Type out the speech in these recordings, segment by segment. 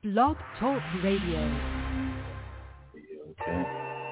Blog Talk Radio. Okay.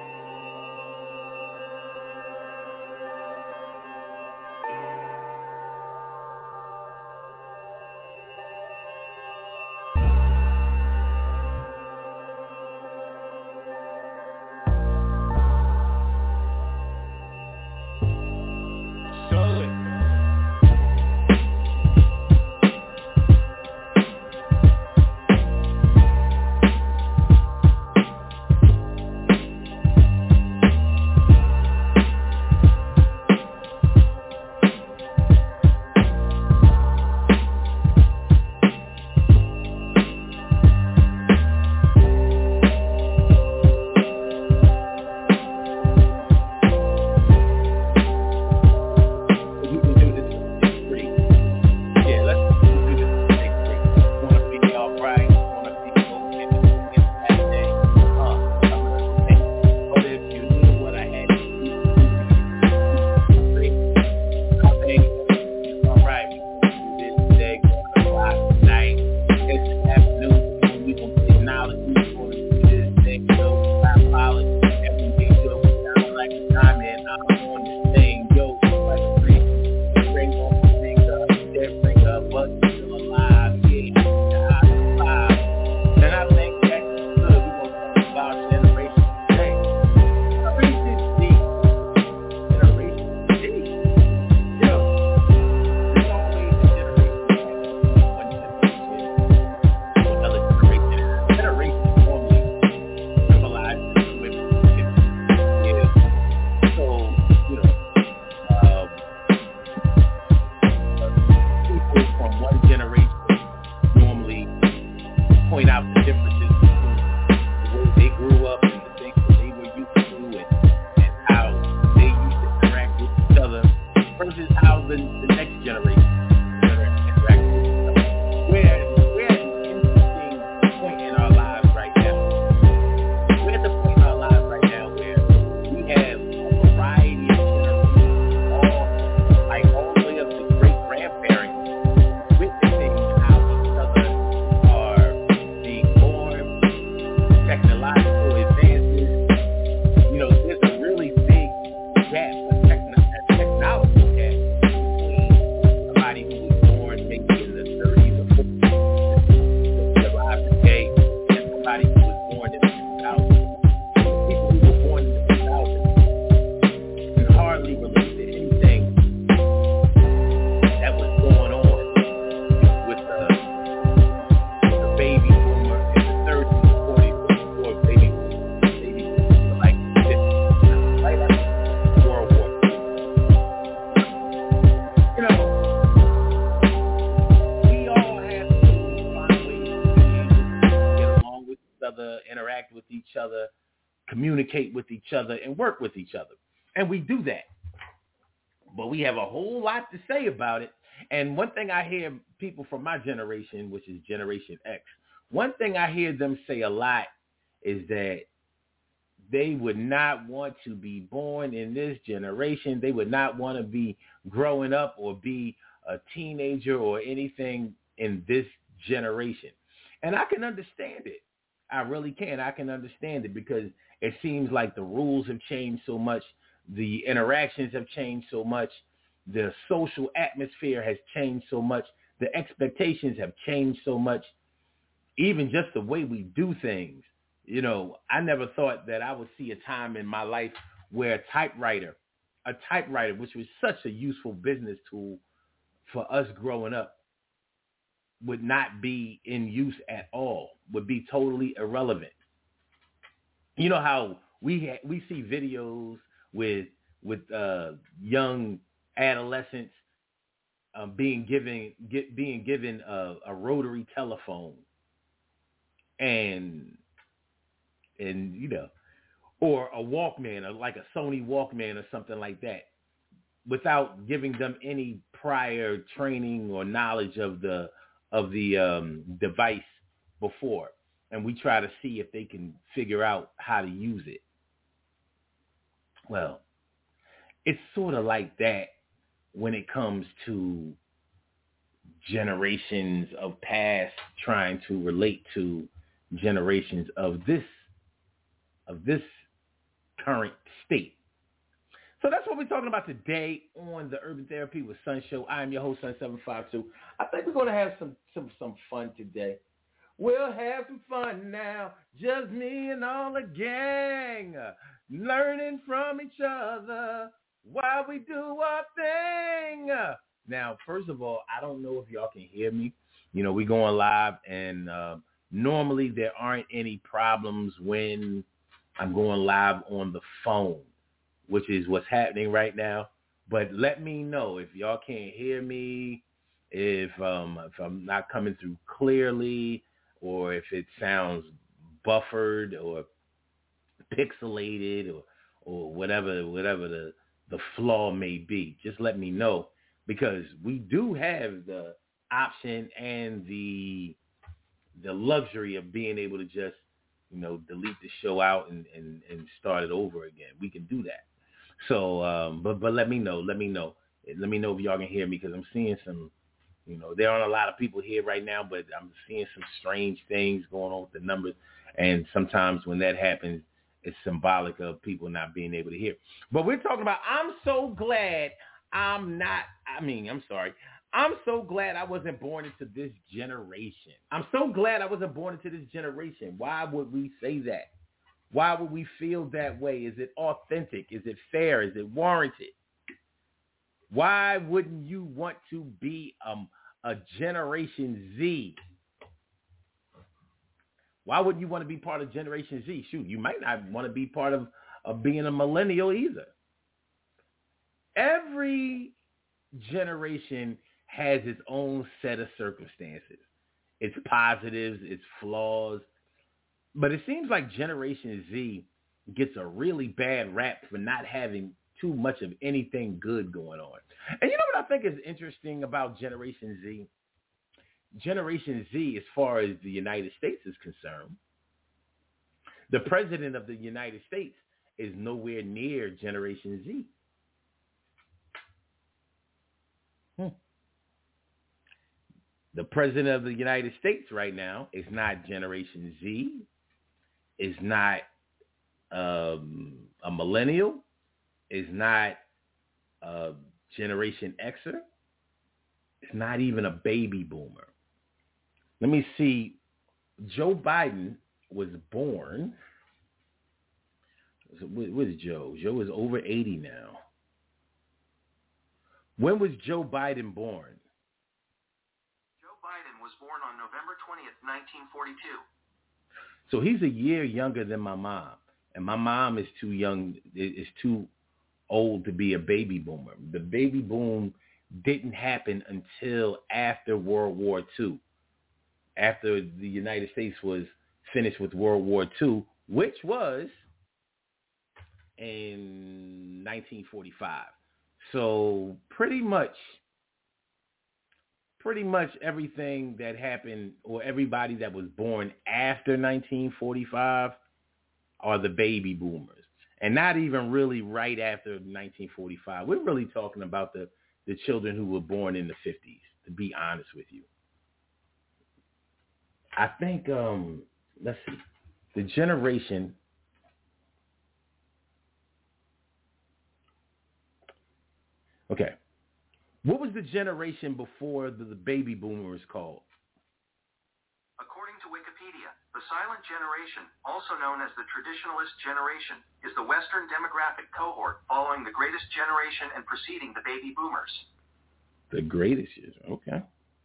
Communicate with each other and work with each other. And we do that. But we have a whole lot to say about it. And one thing I hear people from my generation, which is Generation X, one thing I hear them say a lot is that they would not want to be born in this generation. They would not want to be growing up or be a teenager or anything in this generation. And I can understand it. I really can. I can understand it because it seems like the rules have changed so much. The interactions have changed so much. The social atmosphere has changed so much. The expectations have changed so much. Even just the way we do things. You know, I never thought that I would see a time in my life where a typewriter, which was such a useful business tool for us growing up, would not be in use at all, would be totally irrelevant. You know how we see videos with young adolescents being given a rotary telephone and you know, or a Walkman, or like a Sony Walkman or something like that, without giving them any prior training or knowledge of the device before. And we try to see if they can figure out how to use it. Well, it's sort of like that when it comes to generations of past trying to relate to generations of this current state. So that's what we're talking about today on the Urban Therapy with Sun Show. I am your host, Sun752. I think we're going to have some fun today. We'll have some fun now, just me and all the gang, learning from each other while we do our thing. Now, first of all, I don't know if y'all can hear me. You know, we're going live, and normally there aren't any problems when I'm going live on the phone, which is what's happening right now. But let me know if y'all can't hear me, if I'm not coming through clearly, or if it sounds buffered or pixelated or whatever the flaw may be. Just let me know, because we do have the option and the luxury of being able to just, you know, delete the show out and start it over again. We can do that. So, but let me know. Let me know if y'all can hear me, because I'm seeing some, you know, there aren't a lot of people here right now, but I'm seeing some strange things going on with the numbers. And sometimes when that happens, it's symbolic of people not being able to hear. But we're talking about, I'm so glad I'm so glad I wasn't born into this generation. I'm so glad I wasn't born into this generation. Why would we say that? Why would we feel that way? Is it authentic? Is it fair? Is it warranted? Why wouldn't you want to be a Generation Z? Why wouldn't you want to be part of Generation Z? Shoot, you might not want to be part of being a millennial either. Every generation has its own set of circumstances, its positives, its flaws. But it seems like Generation Z gets a really bad rap for not having too much of anything good going on. And you know what I think is interesting about Generation Z? Generation Z, as far as the United States is concerned, the president of the United States is nowhere near Generation Z. The president of the United States right now is not Generation Z, is not a millennial, is not a Generation Xer, it's not even a baby boomer. Let me see. Joe Biden was born. What is Joe? Joe is over 80 now. When was Joe Biden born? Joe Biden was born on November 20th, 1942. So he's a year younger than my mom. And my mom is too young, is too old to be a baby boomer. The baby boom didn't happen until after World War II. After the United States was finished with World War II, which was in 1945. So pretty much everything that happened, or everybody that was born after 1945, are the baby boomers. And not even really right after 1945. We're really talking about the children who were born in the 50s, to be honest with you. I think, let's see, the generation, okay, what was the generation before the baby boomers called? According to Wikipedia, the silent generation, also known as the traditionalist generation, is the Western demographic cohort following the greatest generation and preceding the baby boomers. The greatest, okay.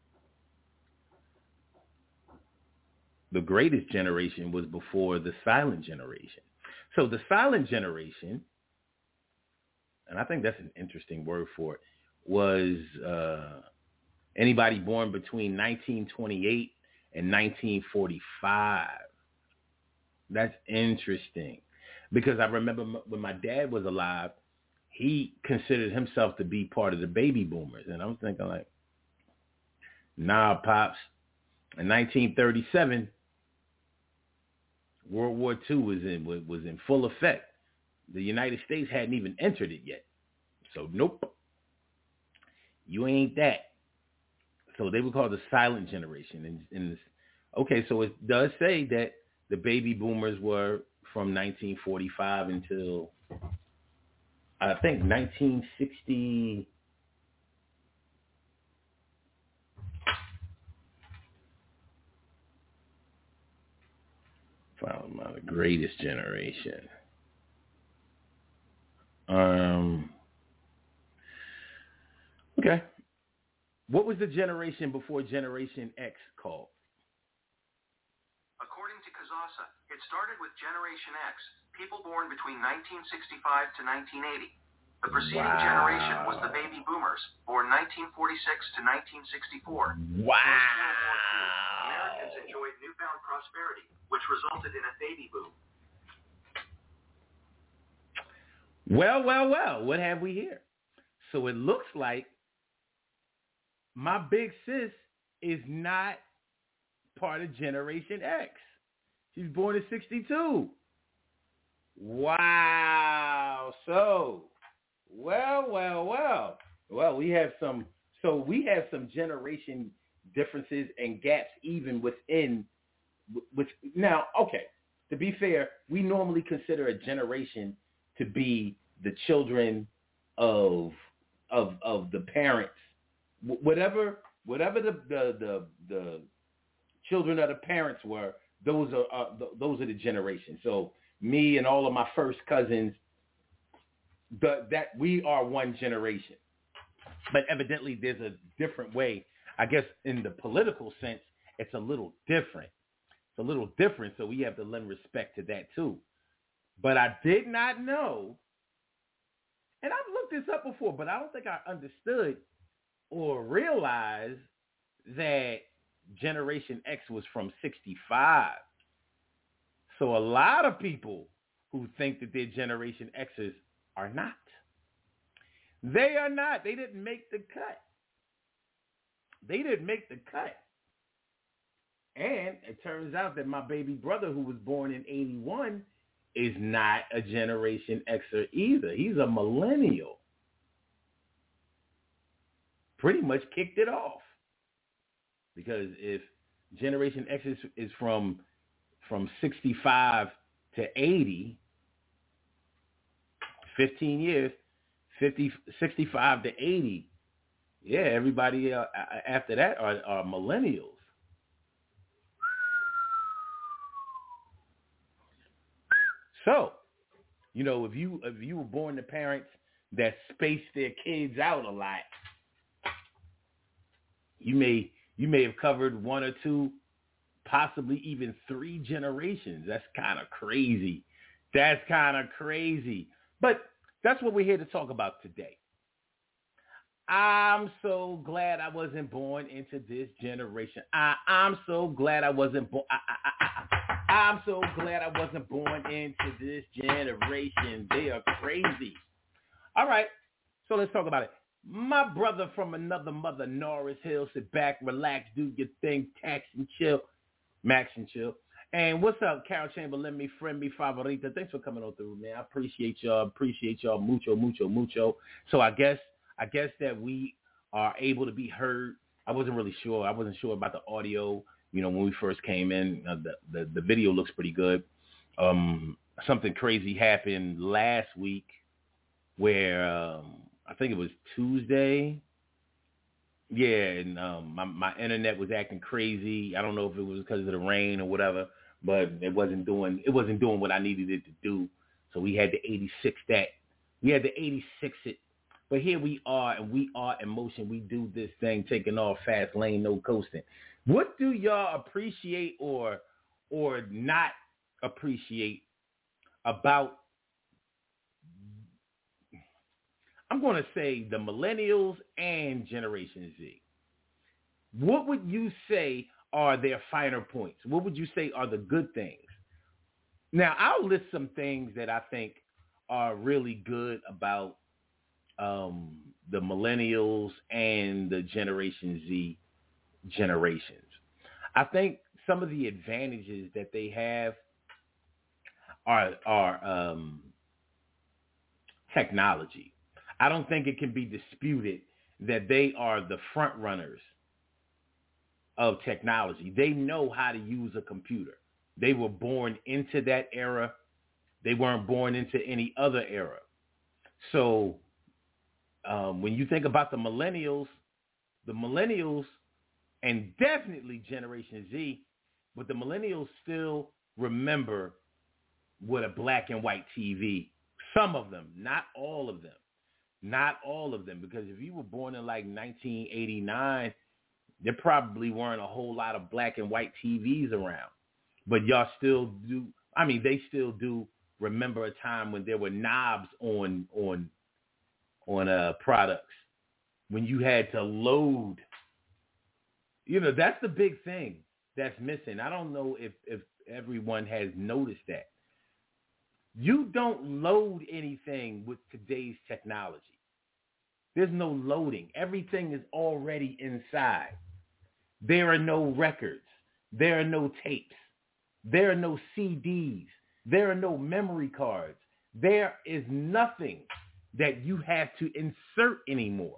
The greatest generation was before the silent generation. So the silent generation, and I think that's an interesting word for it, was anybody born between 1928 and 1945. That's interesting, because I remember when my dad was alive, he considered himself to be part of the baby boomers. And I was thinking like, nah, Pops, in 1937, World War II was in full effect. The United States hadn't even entered it yet. So nope, you ain't that. So they were called the silent generation. And okay, so it does say that The baby boomers were from 1945 until I think 1960. Found my the greatest generation. Okay. What was the generation before Generation X called? According to Kazasa, it started with Generation X, people born between 1965 to 1980. The preceding generation was the baby boomers, born 1946 to 1964. Wow. Post-World War II, Americans enjoyed newfound prosperity, which resulted in a baby boom. Well. What have we here? So it looks like my big sis is not part of Generation X. She's born in 62. Wow. So, well, we have some generation differences and gaps even within, now, okay, to be fair, we normally consider a generation to be the children of the parents. Whatever the children of the parents were, those are the generations. So me and all of my first cousins, that we are one generation. But evidently there's a different way. I guess in the political sense, it's a little different. So we have to lend respect to that too. But I did not know, and I've looked this up before, but I don't think I understood or realized that Generation X was from 65. So a lot of people who think that they're Generation X's are not. They are not. They didn't make the cut. And it turns out that my baby brother, who was born in 81, is not a Generation Xer either. He's a millennial. Pretty much kicked it off. Because if Generation X is from 65 to 80, 15 years, 65 to 80, yeah, everybody after that are millennials. So, if you were born to parents that space their kids out a lot, you may have covered one or two, possibly even 3 generations. That's kind of crazy. But that's what we're here to talk about today. I'm so glad I wasn't born into this generation. I'm so glad I wasn't born. I'm so glad I wasn't born into this generation. They are crazy. All right, so let's talk about it. My brother from another mother, Norris Hill, sit back, relax, do your thing, tax and chill, max and chill. And what's up, Carol Chamberlain, me friend, me favorita. Thanks for coming on through, man. I appreciate y'all. Mucho. So I guess that we are able to be heard. I wasn't sure about the audio. When we first came in, the video looks pretty good. Something crazy happened last week where I think it was Tuesday. Yeah, and my internet was acting crazy. I don't know if it was because of the rain or whatever, but it wasn't doing what I needed it to do. So we had to 86 that. We had to 86 it. But here we are, and we are in motion. We do this thing, taking off, fast lane, no coasting. What do y'all appreciate or not appreciate about, I'm going to say, the millennials and Generation Z? What would you say are their finer points? What would you say are the good things? Now, I'll list some things that I think are really good about the millennials and the Generation Z generations. I think some of the advantages that they have are technology. I don't think it can be disputed that they are the front runners of technology. They know how to use a computer. They were born into that era. They weren't born into any other era. So when you think about the millennials, and definitely Generation Z, but the millennials still remember what a black and white TV. Some of them, not all of them. Not all of them, because if you were born in like 1989, there probably weren't a whole lot of black and white TVs around. But y'all still do. I mean, they still do remember a time when there were knobs on products, when you had to load. You know, that's the big thing that's missing. I don't know if everyone has noticed that. You don't load anything with today's technology. There's no loading. Everything is already inside. There are no records. There are no tapes. There are no CDs. There are no memory cards. There is nothing that you have to insert anymore.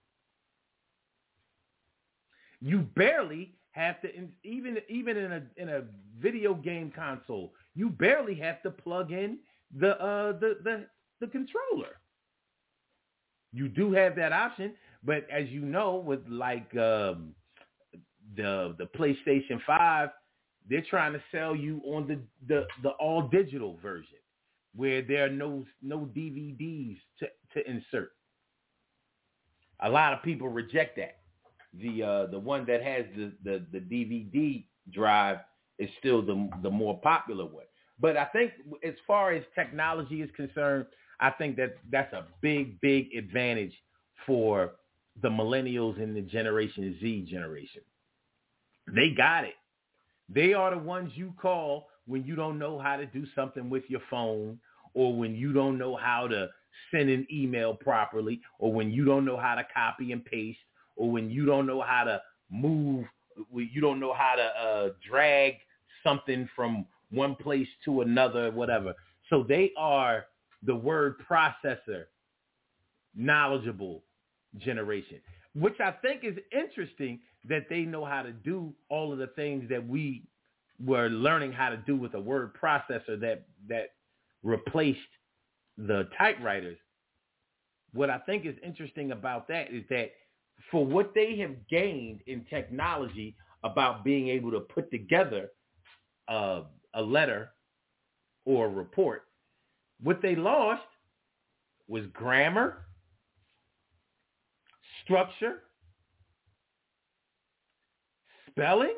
You barely have to, even in a video game console, you barely have to plug in the controller. You do have that option, but as you know, with like the PlayStation 5, they're trying to sell you on the all digital version, where there are no DVDs to insert. A lot of people reject that. The one that has the DVD drive is still the more popular one. But I think as far as technology is concerned, I think that's a big advantage for the millennials and the Generation Z generation. They got it. They are the ones you call when you don't know how to do something with your phone, or when you don't know how to send an email properly, or when you don't know how to copy and paste, or when you don't know how to move, you don't know how to drag something from one place to another, whatever. So they are the word processor knowledgeable generation, which I think is interesting, that they know how to do all of the things that we were learning how to do with a word processor that replaced the typewriters. What I think is interesting about that is that for what they have gained in technology about being able to put together a letter or a report, what they lost was grammar, structure, spelling.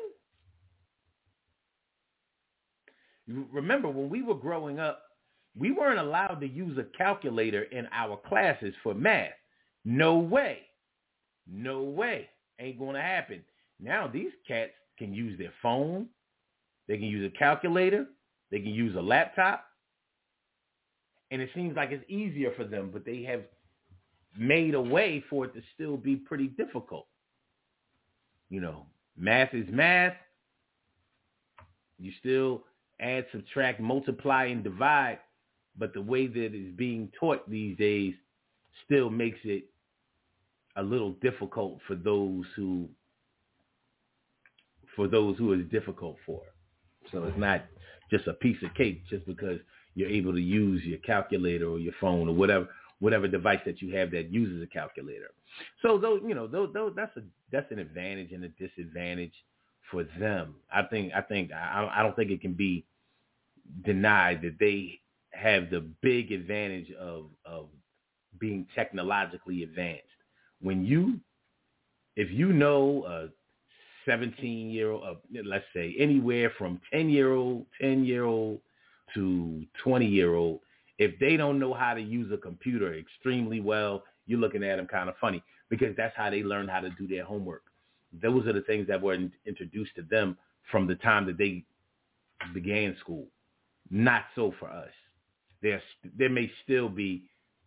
Remember, when we were growing up, we weren't allowed to use a calculator in our classes for math. No way. No way. Ain't going to happen. Now these cats can use their phone. They can use a calculator. They can use a laptop. And it seems like it's easier for them, but they have made a way for it to still be pretty difficult. You know, math is math. You still add, subtract, multiply, and divide, but the way that it's being taught these days still makes it a little difficult for those who it's difficult for. So it's not just a piece of cake just because you're able to use your calculator or your phone or whatever device that you have that uses a calculator. So those, that's an advantage and a disadvantage for them. I don't think it can be denied that they have the big advantage of being technologically advanced. If you know a 17-year-old, let's say anywhere from 10-year-old to 20-year-old, if they don't know how to use a computer extremely well, you're looking at them kind of funny, because that's how they learn how to do their homework. Those are the things that were introduced to them from the time that they began school. Not so for us. There may still be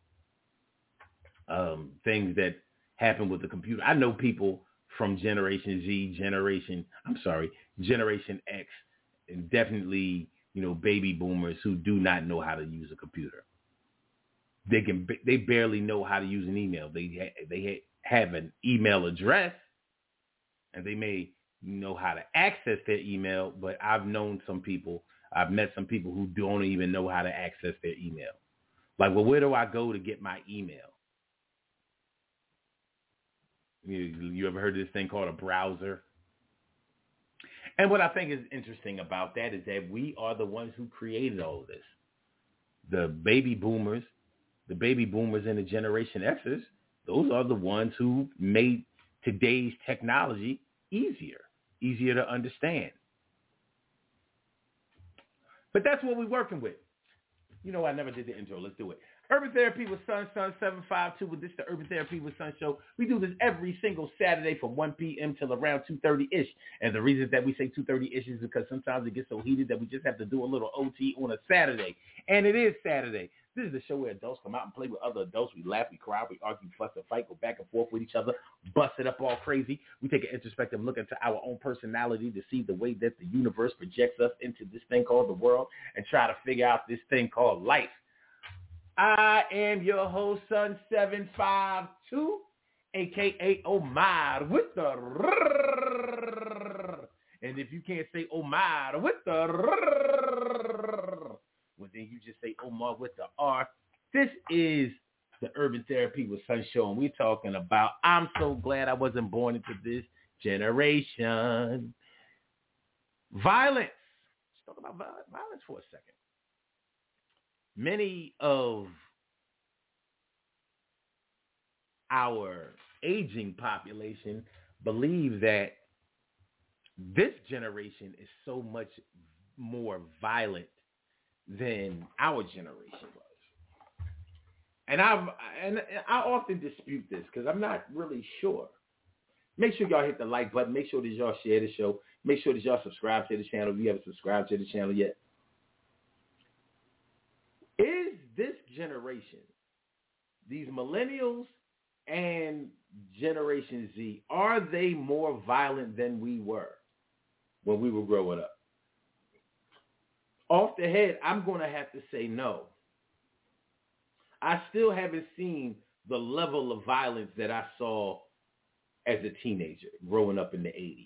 things that happen with the computer. I know people from Generation Z, Generation X, and definitely, baby boomers who do not know how to use a computer. They barely know how to use an email. They have an email address, and they may know how to access their email, but I've met some people who don't even know how to access their email. Like, well, where do I go to get my email? You ever heard of this thing called a browser? And what I think is interesting about that is that we are the ones who created all of this. The baby boomers and the Generation Xers, those are the ones who made today's technology easier to understand. But that's what we're working with. You know, I never did the intro. Let's do it. Urban Therapy with Sun 752 with this, the Urban Therapy with Sun show. We do this every single Saturday from 1 p.m. till around 2:30-ish. And the reason that we say 2:30-ish is because sometimes it gets so heated that we just have to do a little OT on a Saturday. And it is Saturday. This is the show where adults come out and play with other adults. We laugh, we cry, we argue, fuss, and fight, go back and forth with each other, bust it up all crazy. We take an introspective look into our own personality to see the way that the universe projects us into this thing called the world and try to figure out this thing called life. I am your host, Sun 752, a.k.a. Omar with the rrrr. And if you can't say Omar with the rrrr, well, then you just say Omar with the R. This is the Urban Therapy with Sun show, and we're talking about I'm so glad I wasn't born into this generation. Violence. Let's talk about violence for a second. Many of our aging population believe that this generation is so much more violent than our generation was. And I often dispute this because I'm not really sure. Make sure y'all hit the like button. Make sure that y'all share the show. Make sure that y'all subscribe to the channel if you haven't subscribed to the channel yet. Is this generation, these millennials and Generation Z, are they more violent than we were when we were growing up? Off the head, I'm going to have to say no. I still haven't seen the level of violence that I saw as a teenager growing up in the 80s.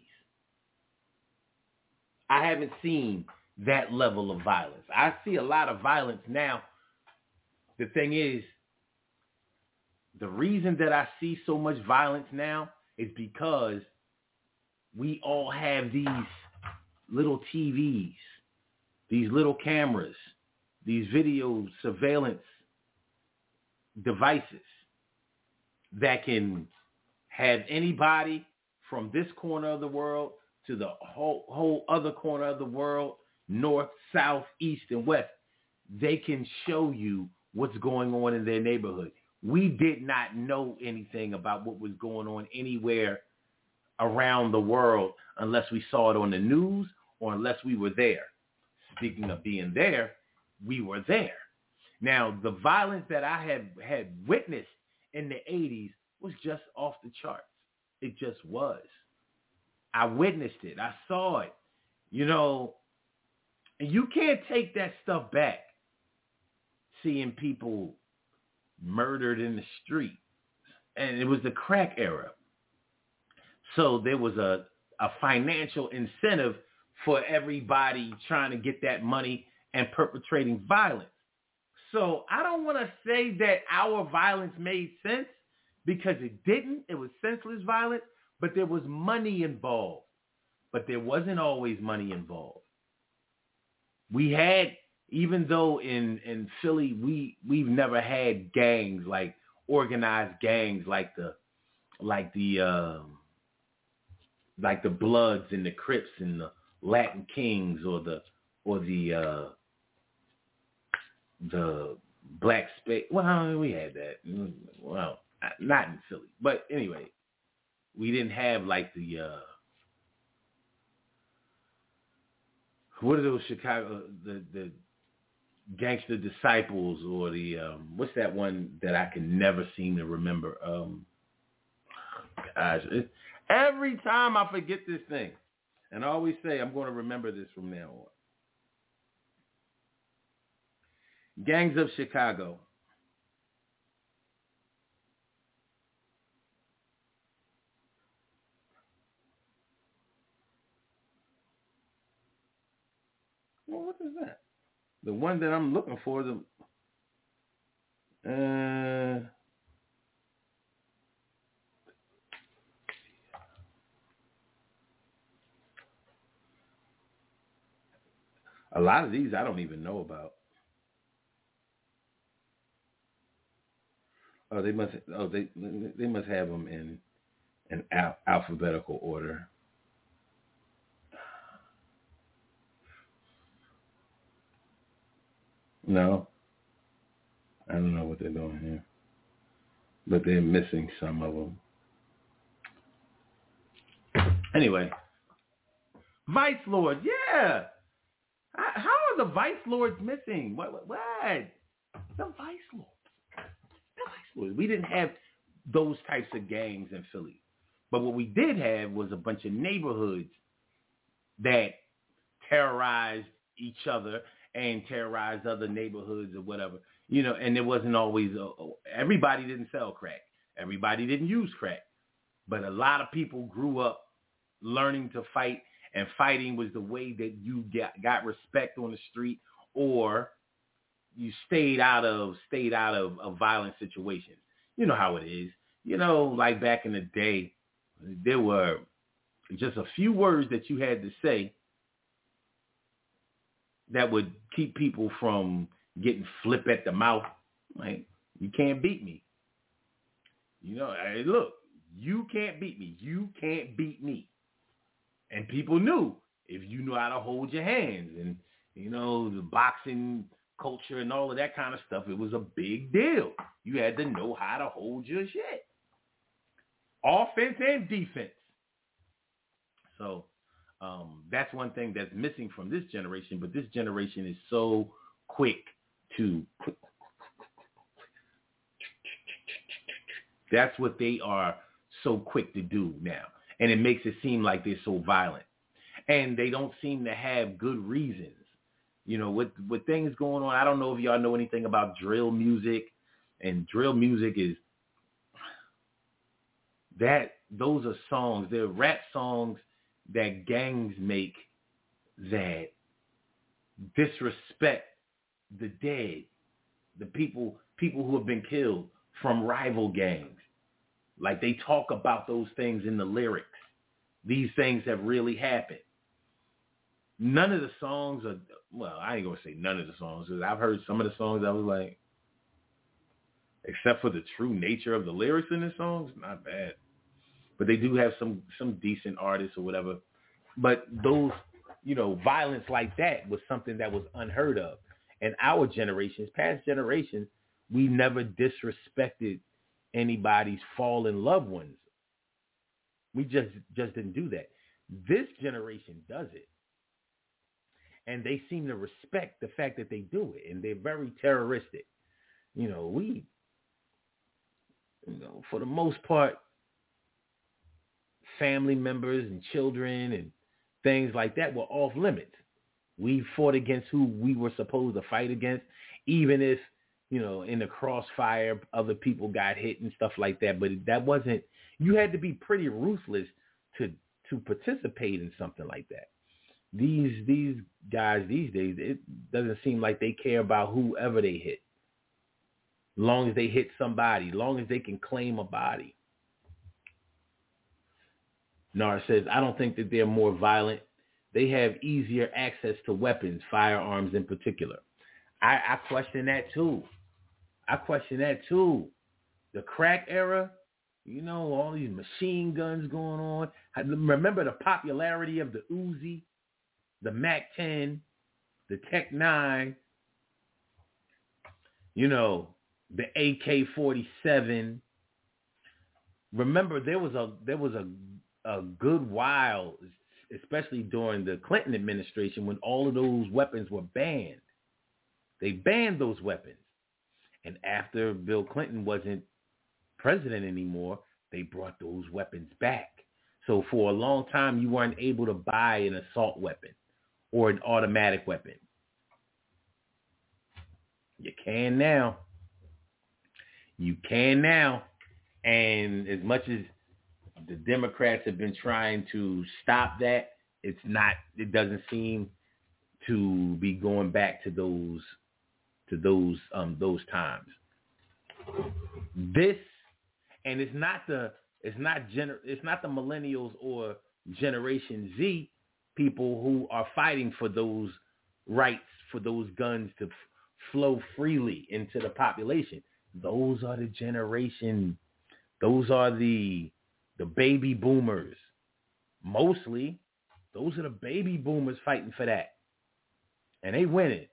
I haven't seen that level of violence. I see a lot of violence now. The thing is, the reason that I see so much violence now is because we all have these little TVs, these little cameras, these video surveillance devices that can have anybody from this corner of the world to the whole other corner of the world, north, south, east, and west. They can show you what's going on in their neighborhood. We did not know anything about what was going on anywhere around the world unless we saw it on the news or unless we were there. Speaking of being there, we were there. Now, the violence that I had witnessed in the 80s was just off the charts. It just was. I witnessed it. I saw it. You know, and you can't take that stuff back. Seeing people murdered in the street. And it was the crack era. So there was a financial incentive for everybody trying to get that money and perpetrating violence. So I don't want to say that our violence made sense because it didn't. It was senseless violence, but there was money involved. But there wasn't always money involved. We had, even though in Philly we've never had gangs, like organized gangs like the Bloods and the Crips and the Latin Kings or the Black Space. Well, we had that. Well, not in Philly, but anyway, we didn't have like the what are those Chicago the Gangster Disciples or the what's that one that I can never seem to remember? Gosh, every time I forget this thing, and I always say I'm going to remember this from now on. Gangs of Chicago. what is that? The one that I'm looking for, a lot of these I don't even know about. Oh, they must have them in an alphabetical order. No, I don't know what they're doing here, but they're missing some of them. Anyway, Vice Lords, yeah. How are the Vice Lords missing? What? The Vice Lords. We didn't have those types of gangs in Philly. But what we did have was a bunch of neighborhoods that terrorized each other and terrorized other neighborhoods or whatever. You know, and there wasn't always, everybody didn't sell crack. Everybody didn't use crack. But a lot of people grew up learning to fight, and fighting was the way that you got respect on the street, or you stayed out of violent situations. You know how it is. You know, like back in the day, there were just a few words that you had to say that would keep people from getting flipped at the mouth. Like, you can't beat me. You know, hey, look, you can't beat me. You can't beat me. And people knew if you knew how to hold your hands, and, you know, the boxing culture and all of that kind of stuff, it was a big deal. You had to know how to hold your shit. Offense and defense. So that's one thing that's missing from this generation, but this generation is so quick to... That's what they are so quick to do now. And it makes it seem like they're so violent. And they don't seem to have good reasons. You know, with things going on, I don't know if y'all know anything about drill music. And drill music is that, those are songs, they're rap songs that gangs make that disrespect the dead, the people who have been killed from rival gangs. Like, they talk about those things in the lyrics. These things have really happened. None of the songs are, well, I ain't going to say none of the songs, because I've heard some of the songs I was like, except for the true nature of the lyrics in the songs, not bad. But they do have some decent artists or whatever. But those, you know, violence like that was something that was unheard of. And our generations, past generations, we never disrespected anybody's fallen loved ones. We just didn't do that. This generation does it. And they seem to respect the fact that they do it. And they're very terroristic. You know, for the most part, family members and children and things like that were off limits. We fought against who we were supposed to fight against, even if, you know, in the crossfire, other people got hit and stuff like that. But that wasn't, you had to be pretty ruthless to participate in something like that. These guys these days, it doesn't seem like they care about whoever they hit. Long as they hit somebody, long as they can claim a body. Nar says, I don't think that they're more violent. They have easier access to weapons, firearms in particular. I question that too. The crack era, you know, all these machine guns going on. I remember the popularity of the Uzi, the MAC-10, the Tech-9, you know, the AK-47. Remember, there was a good while, especially during the Clinton administration, when all of those weapons were banned. They banned those weapons. And after Bill Clinton wasn't president anymore, they brought those weapons back. So for a long time, you weren't able to buy an assault weapon or an automatic weapon. You can now. And as much as the Democrats have been trying to stop that, it doesn't seem to be going back to those times. This, and it's not the millennials or Generation Z people who are fighting for those rights, for those guns to flow freely into the population. Those are the generation. Those are the baby boomers. Mostly, those are the baby boomers fighting for that. And they win it.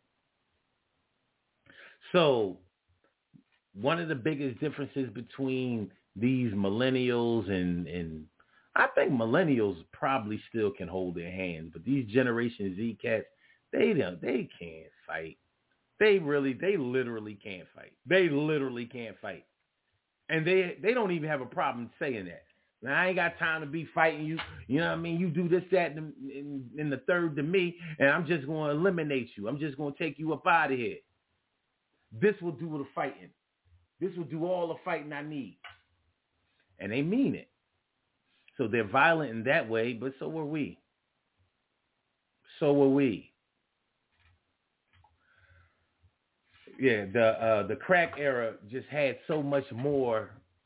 So one of the biggest differences between these millennials and I think millennials probably still can hold their hands, but these Generation Z cats, they can't fight. They literally can't fight. They literally can't fight. And they don't even have a problem saying that. Now, I ain't got time to be fighting you. You know what I mean? You do this, that, and the third to me, and I'm just going to eliminate you. I'm just going to take you up out of here. This will do the fighting. This will do all the fighting I need. And they mean it. So they're violent in that way, but so are we. So are we. Yeah, the crack era just had so much more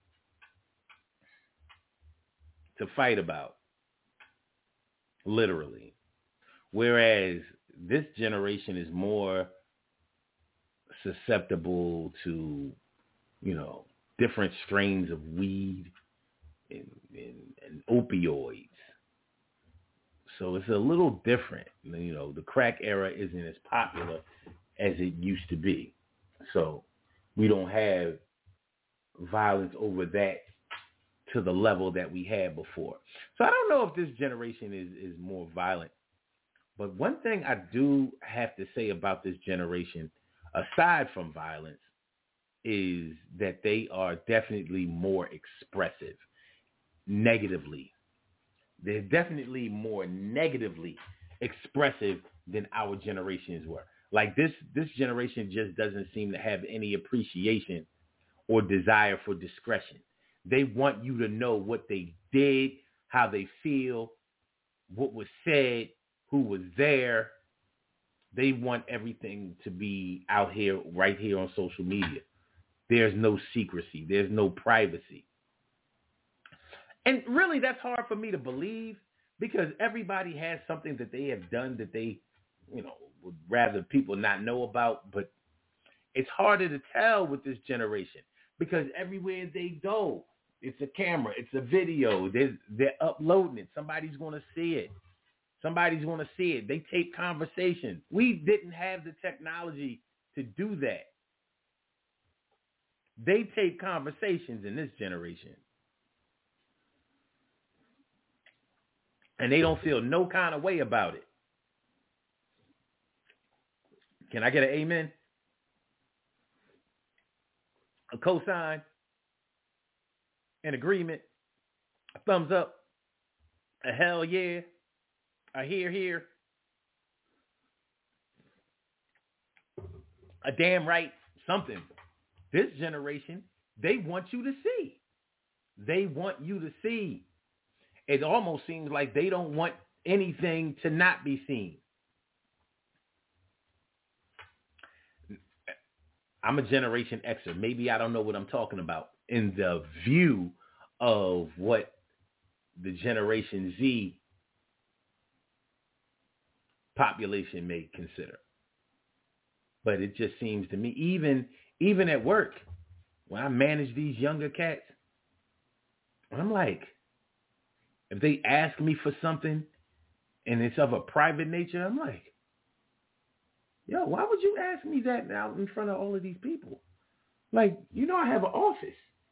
to fight about, literally. Whereas this generation is more susceptible to, different strains of weed and opioids. So it's a little different. The crack era isn't as popular as it used to be. So we don't have violence over that to the level that we had before. So I don't know if this generation is more violent. But one thing I do have to say about this generation, aside from violence, is that they are definitely more expressive negatively. They're definitely more negatively expressive than our generations were. Like this generation just doesn't seem to have any appreciation or desire for discretion. They want you to know what they did, how they feel, what was said, who was there. They want everything to be out here, right here on social media. There's no secrecy. There's no privacy. And really, that's hard for me to believe because everybody has something that they have done that they, would rather people not know about. But it's harder to tell with this generation because everywhere they go, it's a camera, it's a video. They're uploading it. Somebody's going to see it. Somebody's going to see it. They tape conversations. We didn't have the technology to do that. They tape conversations in this generation. And they don't feel no kind of way about it. Can I get an amen? A cosign? An agreement? A thumbs up? A hell yeah? A hear? A damn right? Something. This generation, they want you to see. They want you to see. It almost seems like they don't want anything to not be seen. I'm a Generation Xer. Maybe I don't know what I'm talking about in the view of what the Generation Z population may consider. But it just seems to me, even at work, when I manage these younger cats, I'm like, if they ask me for something and it's of a private nature, I'm like, yo, why would you ask me that out in front of all of these people? Like, I have an office.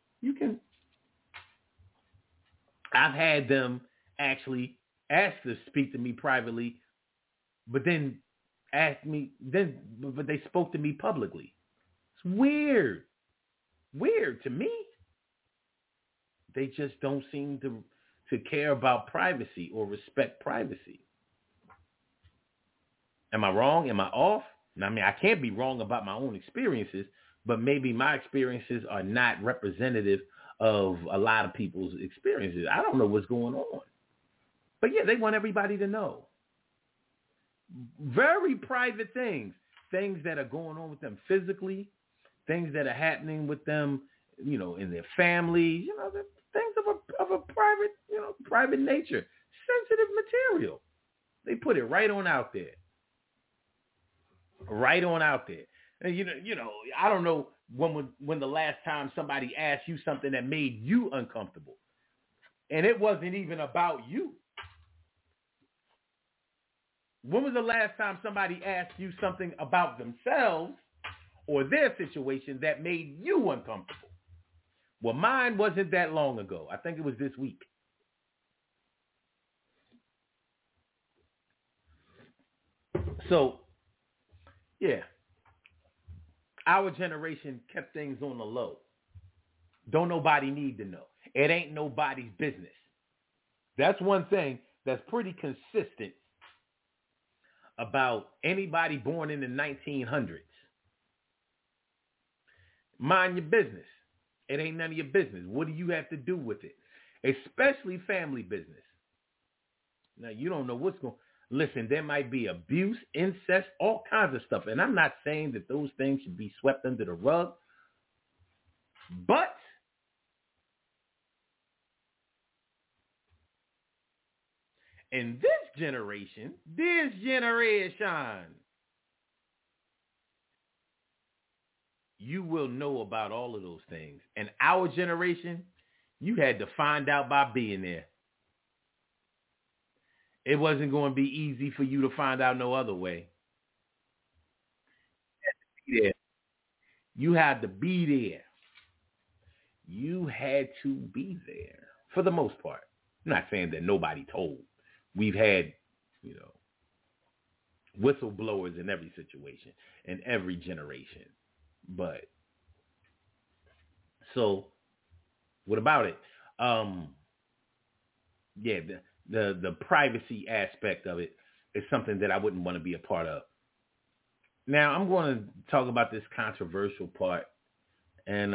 I've had them actually ask to speak to me privately, but then but they spoke to me publicly. It's weird. Weird to me. They just don't seem to care about privacy or respect privacy. Am I wrong? Am I off? I mean, I can't be wrong about my own experiences, but maybe my experiences are not representative of a lot of people's experiences. I don't know what's going on. But yeah, they want everybody to know. very private things that are going on with them physically, things that are happening with them, in their families, the things of a private, private nature, sensitive material. They put it right on out there. Right on out there. And I don't know when the last time somebody asked you something that made you uncomfortable. And it wasn't even about you. When was the last time somebody asked you something about themselves or their situation that made you uncomfortable? Well, mine wasn't that long ago. I think it was this week. So, yeah, our generation kept things on the low. Don't nobody need to know. It ain't nobody's business. That's one thing that's pretty consistent about anybody born in the 1900s. Mind your business. It ain't none of your business. What do you have to do with it? Especially family business. Now, you don't know what's going on. Listen, there might be abuse, incest, all kinds of stuff. And I'm not saying that those things should be swept under the rug. But in this generation, you will know about all of those things. And our generation, you had to find out by being there. It wasn't going to be easy for you to find out no other way. You had to be there. You had to be there for the most part. I'm not saying that nobody told. We've had, whistleblowers in every situation, in every generation. But, so, what about it? The privacy aspect of it is something that I wouldn't want to be a part of. Now, I'm going to talk about this controversial part. And,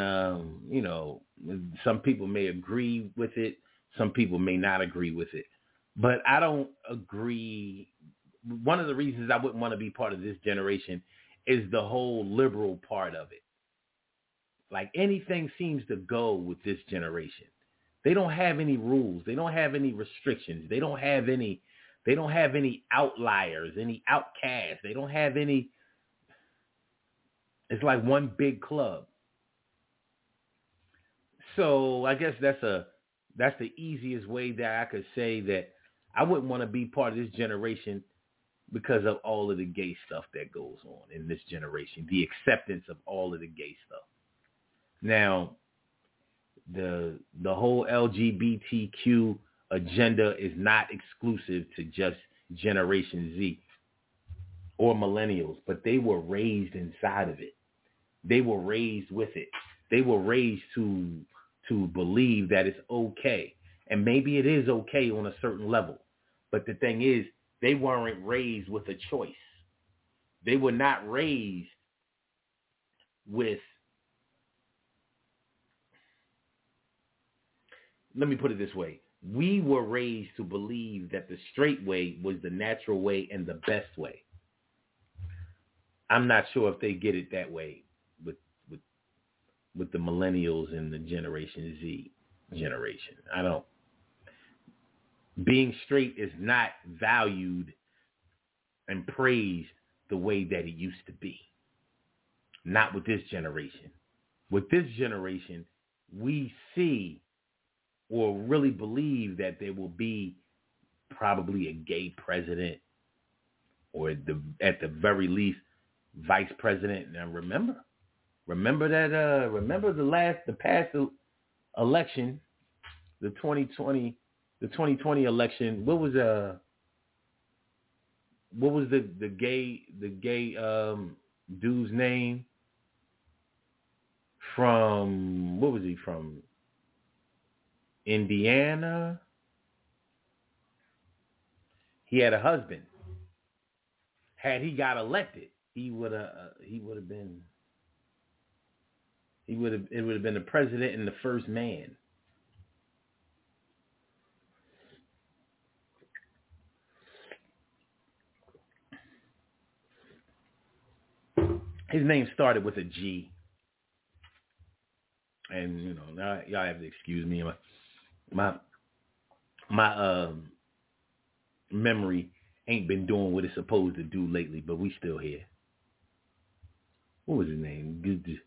some people may agree with it. Some people may not agree with it. But I don't agree. One of the reasons I wouldn't want to be part of this generation is the whole liberal part of it. Like anything seems to go with this generation. They don't have any rules. They don't have any restrictions. They don't have any outliers, any outcasts. They don't have any. It's like one big club. So I guess that's the easiest way that I could say that I wouldn't want to be part of this generation because of all of the gay stuff that goes on in this generation, the acceptance of all of the gay stuff. Now, the whole LGBTQ agenda is not exclusive to just Generation Z or millennials, but they were raised inside of it. They were raised with it. They were raised to believe that it's okay. And maybe it is okay on a certain level. But the thing is, they weren't raised with a choice. They were not raised with, let me put it this way. We were raised to believe that the straight way was the natural way and the best way. I'm not sure if they get it that way with the millennials and the Generation Z generation. I don't. Being straight is not valued and praised the way that it used to be. Not with this generation. With this generation, we see or really believe that there will be probably a gay president or at the very least vice president. Now remember the past election, the 2020 election. What was the gay dude's name from? What was he from? Indiana. He had a husband. Had he got elected, it would have been the president and the first man. His name started with a G. And, you know, now y'all have to excuse me. My memory ain't been doing what it's supposed to do lately, but we still here. What was his name?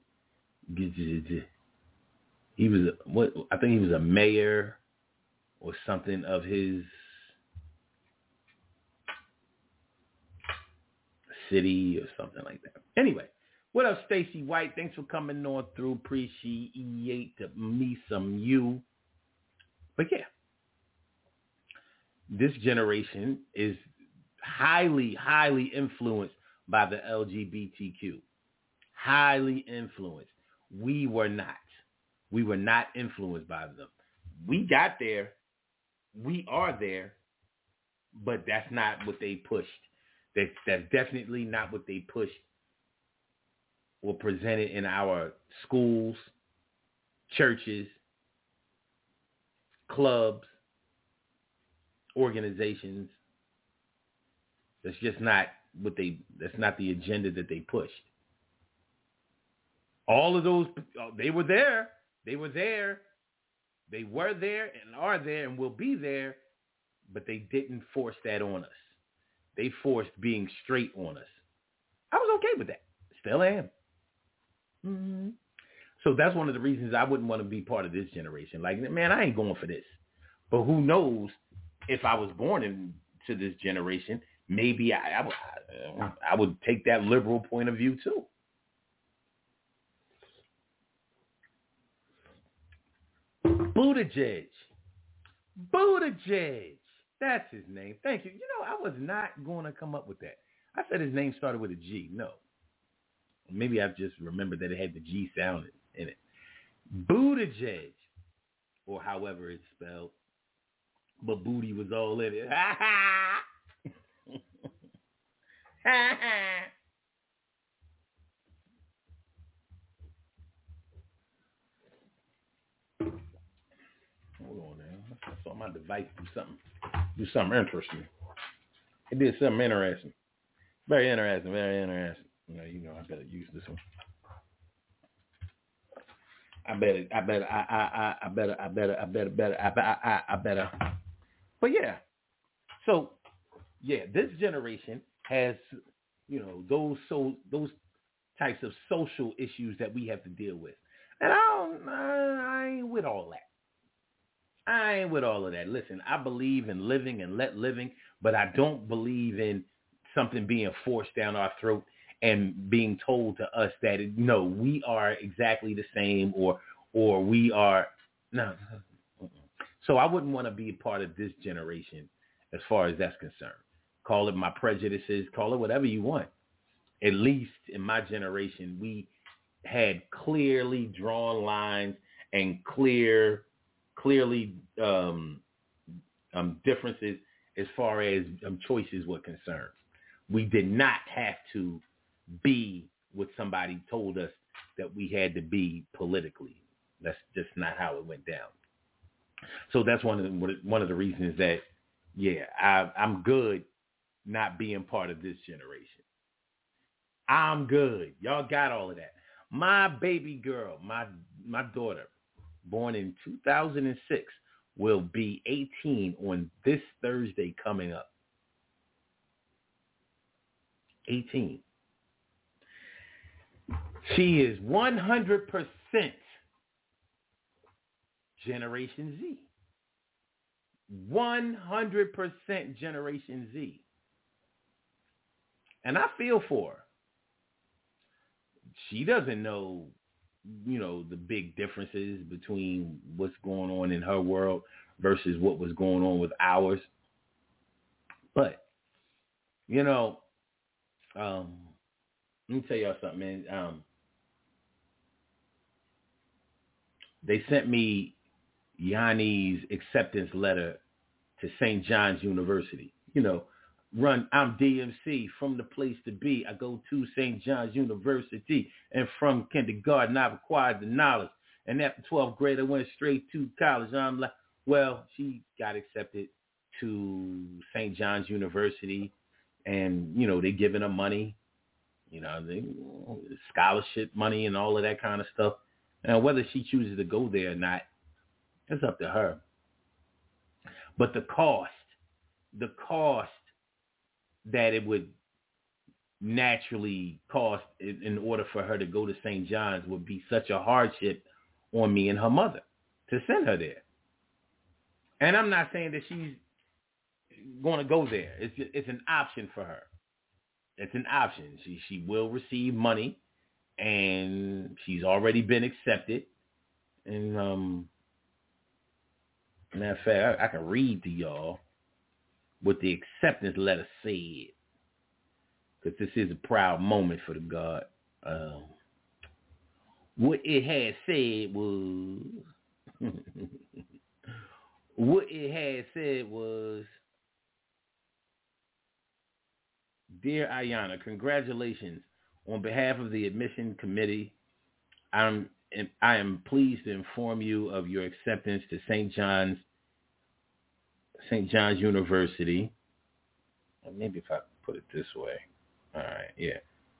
He was I think he was a mayor or something of his city or something like that. Anyway, what up, Stacey White? Thanks for coming on through. Appreciate me some you. But yeah, this generation is highly, highly influenced by the LGBTQ. Highly influenced. We were not. We were not influenced by them. We got there. We are there. But that's not what they pushed. That's definitely not what they pushed or presented in our schools, churches, clubs, organizations. That's just not that's not the agenda that they pushed. All of those, they were there. They were there. They were there and are there and will be there, but they didn't force that on us. They forced being straight on us. I was okay with that. Still am. Mm-hmm. So that's one of the reasons I wouldn't want to be part of this generation. Like, man, I ain't going for this. But who knows, if I was born into this generation, maybe I would take that liberal point of view too. Buttigieg. That's his name. Thank you. You know, I was not going to come up with that. I said his name started with a G. No. Maybe I've just remembered that it had the G sound in it. Buttigieg, or however it's spelled. But booty was all in it. Ha ha! Ha ha! Hold on, man. I saw my device do something interesting. It did something interesting. Very interesting. You know, I better use this one. I better. But yeah. So yeah, this generation has, you know, those types of social issues that we have to deal with. And I ain't with all that. I ain't with all of that. Listen, I believe in living and let living, but I don't believe in something being forced down our throat and being told to us that, no, we are exactly the same or we are, no. So I wouldn't want to be a part of this generation as far as that's concerned. Call it my prejudices, call it whatever you want. At least in my generation, we had clearly drawn lines and clearly differences as far as choices were concerned. We did not have to be what somebody told us that we had to be politically. That's just not how it went down. So that's one of the reasons that, yeah, I'm good not being part of this generation. I'm good. Y'all got all of that. My baby girl, my daughter, born in 2006, will be 18 on this Thursday coming up. 18. She is 100% Generation Z. 100% Generation Z. And I feel for her. She doesn't know, you know, the big differences between what's going on in her world versus what was going on with ours. But, you know, let me tell y'all something, man. They sent me Yanni's acceptance letter to St. John's University. You know, I'm DMC from the place to be. I go to St. John's University, and from kindergarten I've acquired the knowledge. And after 12th grade, I went straight to college. I'm like, well, she got accepted to St. John's University, and, you know, they giving her money. the scholarship money and all of that kind of stuff. Now, whether she chooses to go there or not, it's up to her. But the cost that it would naturally cost in order for her to go to St. John's would be such a hardship on me and her mother to send her there. And I'm not saying that she's going to go there. It's an option for her. It's an option. She will receive money, and she's already been accepted. And matter of fact, I can read to y'all what the acceptance letter said, because this is a proud moment for the God. What it had said was, Dear Ayana, congratulations. On behalf of the admission committee, I am pleased to inform you of your acceptance to St. John's University. Maybe if I put it this way. All right, yeah.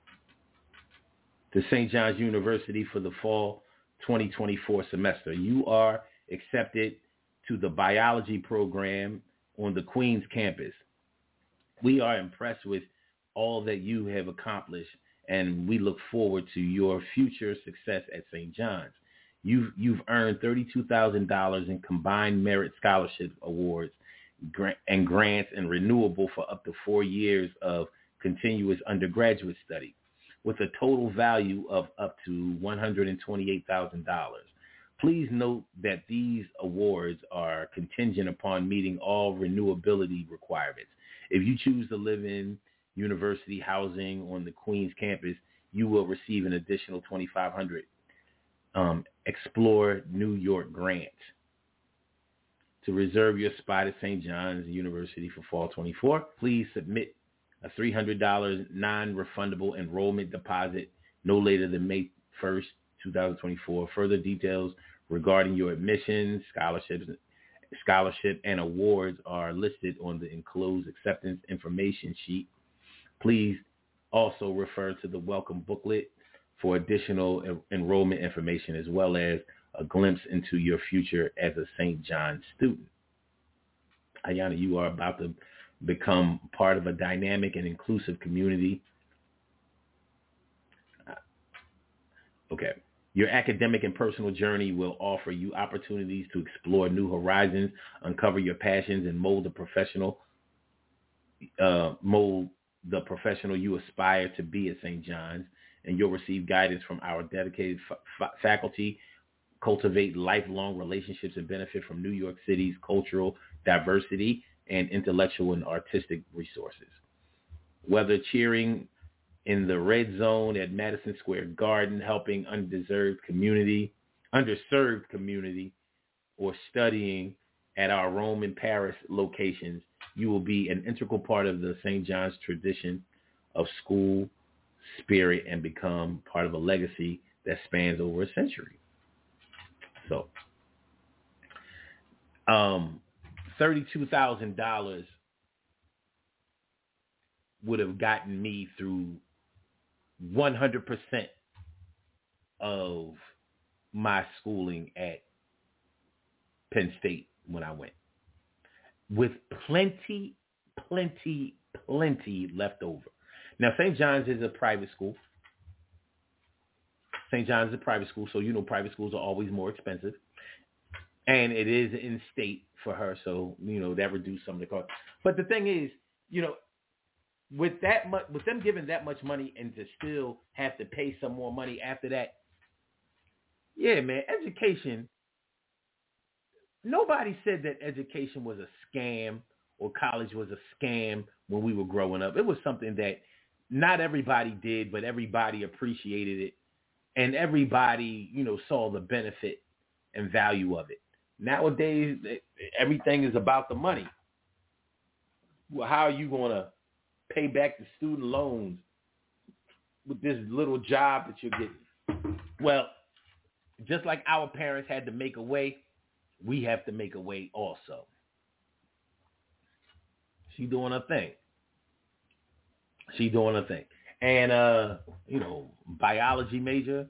To St. John's University for the fall 2024 semester. You are accepted to the biology program on the Queens campus. We are impressed with all that you have accomplished, and we look forward to your future success at St. John's. You've earned $32,000 in combined merit scholarship awards and grants, and renewable for up to 4 years of continuous undergraduate study, with a total value of up to $128,000. Please note that these awards are contingent upon meeting all renewability requirements. If you choose to live in university housing on the Queens campus, you will receive an additional $2,500 Explore New York grant. To reserve your spot at St. John's University for fall 24, please submit a $300 non-refundable enrollment deposit no later than May 1st, 2024. Further details regarding your admissions, scholarship, and awards are listed on the enclosed acceptance information sheet. Please also refer to the welcome booklet for additional enrollment information, as well as a glimpse into your future as a St. John's student. Ayana, you are about to become part of a dynamic and inclusive community. Okay. Your academic and personal journey will offer you opportunities to explore new horizons, uncover your passions, and mold the professional you aspire to be at St. John's. And you'll receive guidance from our dedicated faculty, cultivate lifelong relationships, and benefit from New York City's cultural diversity and intellectual and artistic resources. Whether cheering in the red zone at Madison Square Garden, helping underserved community, or studying at our Rome and Paris locations, you will be an integral part of the St. John's tradition of school spirit and become part of a legacy that spans over a century. So, $32,000 would have gotten me through 100% of my schooling at Penn State when I went, with plenty left over. Now, St. John's is a private school. St. John's is a private school, so private schools are always more expensive. And it is in state for her, so, that reduced some of the cost. But the thing is, with them giving that much money and to still have to pay some more money after that, yeah, man, education, nobody said that education was a scam or college was a scam when we were growing up. It was something that not everybody did, but everybody appreciated it. And everybody, saw the benefit and value of it. Nowadays, everything is about the money. Well, how are you going to pay back the student loans with this little job that you're getting? Well, just like our parents had to make a way, we have to make a way also. She's doing her thing. and biology major.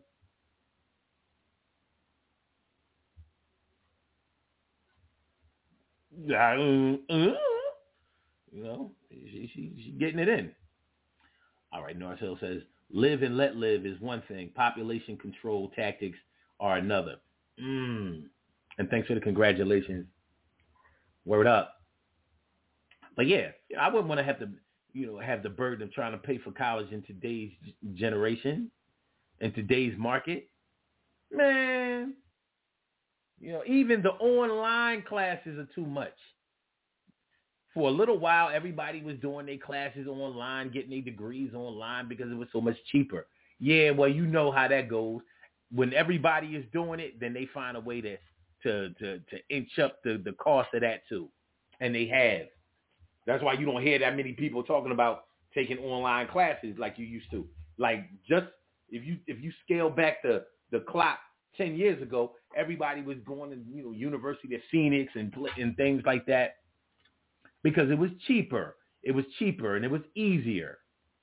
She's getting it in. All right, Narcel says, live and let live is one thing. Population control tactics are another. And thanks for the congratulations. Word up. But yeah, I wouldn't want to have to, have the burden of trying to pay for college in today's generation, in today's market. Man, even the online classes are too much. For a little while, everybody was doing their classes online, getting their degrees online because it was so much cheaper. Yeah, well, you know how that goes. When everybody is doing it, then they find a way to inch up the cost of that too. And they have. That's why you don't hear that many people talking about taking online classes like you used to. Like, just if you scale back the clock 10 years ago, everybody was going to University of Phoenix and things like that because it was cheaper. It was cheaper and it was easier,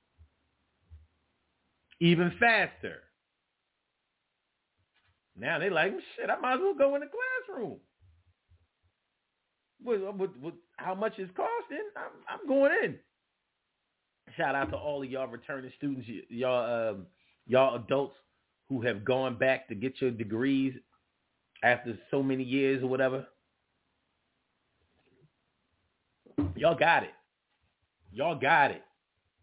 even faster. Now they like, shit, I might as well go in the classroom. With how much it's costing, I'm going in. Shout out to all of y'all returning students, y'all adults who have gone back to get your degrees after so many years or whatever. Y'all got it. Y'all got it.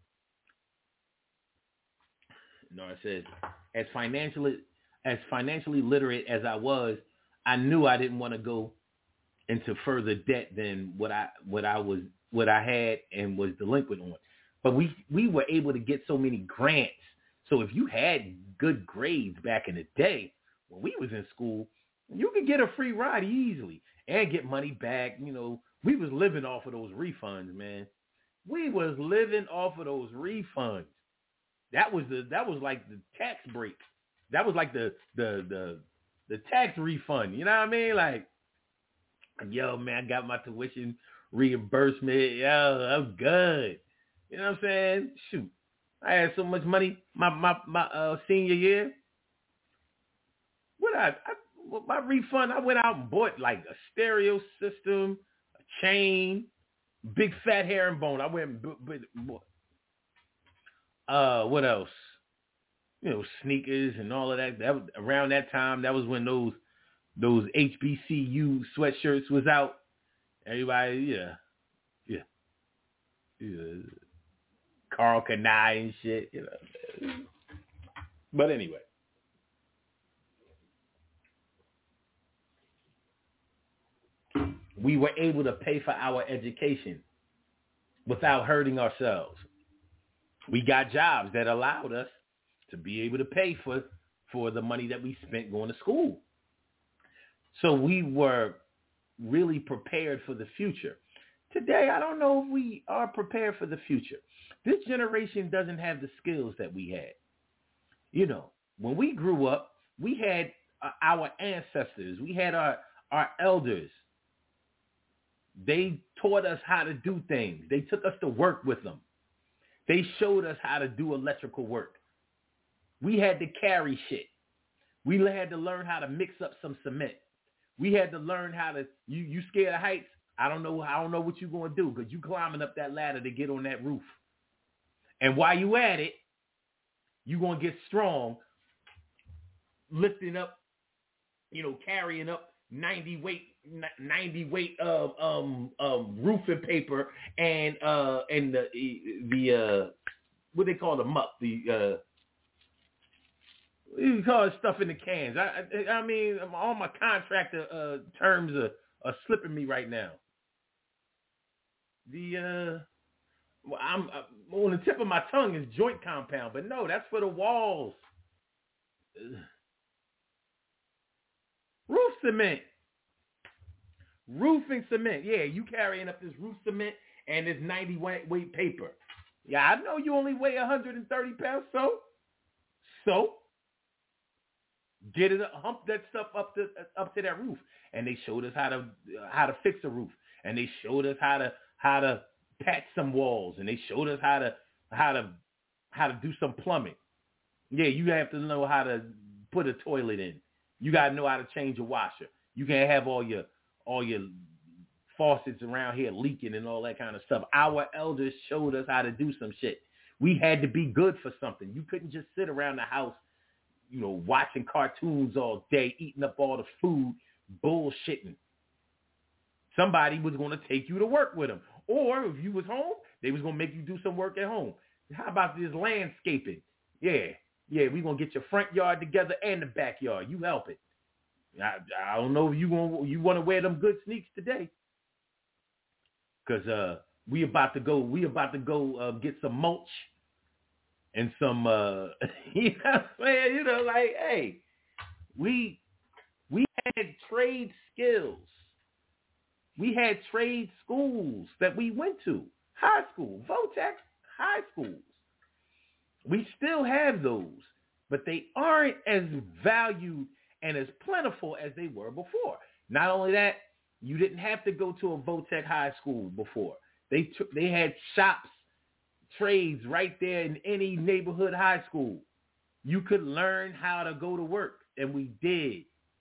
Nora says, as financially literate as I was, I knew I didn't want to go into further debt than what I had and was delinquent on. But we were able to get so many grants. So if you had good grades back in the day when we was in school, you could get a free ride easily and get money back. We was living off of those refunds, man. We was living off of those refunds. That was like the tax break. That was like the tax refund. You know what I mean? Like, yo, man, I got my tuition reimbursement. Yo, I'm good. You know what I'm saying? Shoot, I had so much money my senior year. My refund, I went out and bought like a stereo system, a chain, big fat herringbone. I went and bought, what else? Sneakers and all of that. That was around that time. That was when those HBCU sweatshirts was out. Everybody, yeah. Carl Kanai and shit, But anyway. We were able to pay for our education without hurting ourselves. We got jobs that allowed us to be able to pay for the money that we spent going to school. So we were really prepared for the future. Today, I don't know if we are prepared for the future. This generation doesn't have the skills that we had. When we grew up, we had our ancestors. We had our elders. They taught us how to do things. They took us to work with them. They showed us how to do electrical work. We had to carry shit. We had to learn how to mix up some cement. We had to learn how to, you scared of heights? I don't know what you're going to do because you climbing up that ladder to get on that roof. And while you at it, you're going to get strong, lifting up, carrying up 90 weight roofing paper and the what they call the muck, you call it stuff in the cans. I mean, all my contractor terms are slipping me right now. I'm on the tip of my tongue is joint compound, but no, that's for the walls. Roof cement. Roofing cement. Yeah, you carrying up this roof cement and this 90 weight paper. Yeah, I know you only weigh 130 pounds, so get it, hump that stuff up to that roof. And they showed us how to fix a roof, and they showed us how to patch some walls, and they showed us how how to do some plumbing. Yeah, you have to know how to put a toilet in. You got to know how to change a washer. You can't have all your faucets around here leaking and all that kind of stuff. Our elders showed us how to do some shit. We had to be good for something. You couldn't just sit around the house, watching cartoons all day, eating up all the food, bullshitting. Somebody was going to take you to work with them. Or if you was home, they was going to make you do some work at home. How about this landscaping? Yeah, we're going to get your front yard together and the backyard. You help it. I don't know if you want to wear them good sneaks today. Because we about to go get some mulch and some, you know what I'm saying? Hey, we had trade skills. We had trade schools that we went to. High school, Votech high schools. We still have those, but they aren't as valued and as plentiful as they were before. Not only that, you didn't have to go to a Votech high school before. They had shops, trades right there in any neighborhood high school. You could learn how to go to work, and we did.